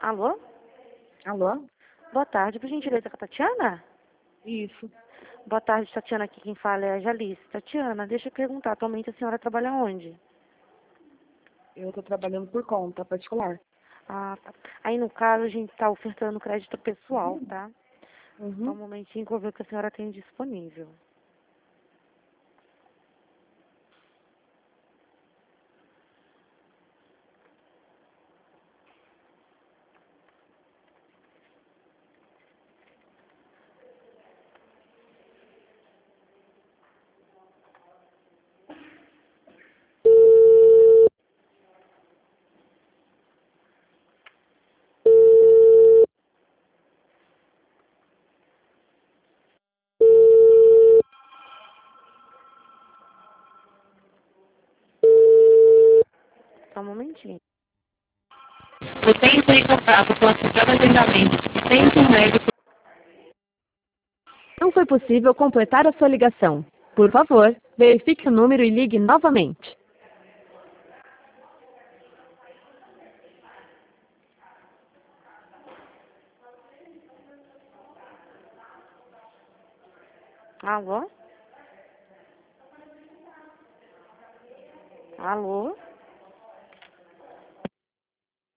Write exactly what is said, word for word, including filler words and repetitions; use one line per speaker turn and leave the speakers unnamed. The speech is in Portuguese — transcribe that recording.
Alô?
Alô?
Boa tarde, por gentileza, com a Tatiana?
Isso.
Boa tarde, Tatiana. Aqui quem fala é a Jalice. Tatiana, deixa eu perguntar, atualmente a senhora trabalha onde?
Eu estou trabalhando por conta particular.
Ah, tá. Aí, no caso, a gente está ofertando crédito pessoal, tá? Só um
Uhum.
momentinho que eu vou ver o que a senhora tem disponível. Só um momentinho.
Você entra em contato com a central de agendamento assistente médico. Não foi possível completar a sua ligação. Por favor, verifique o número e ligue novamente.
Alô? Alô?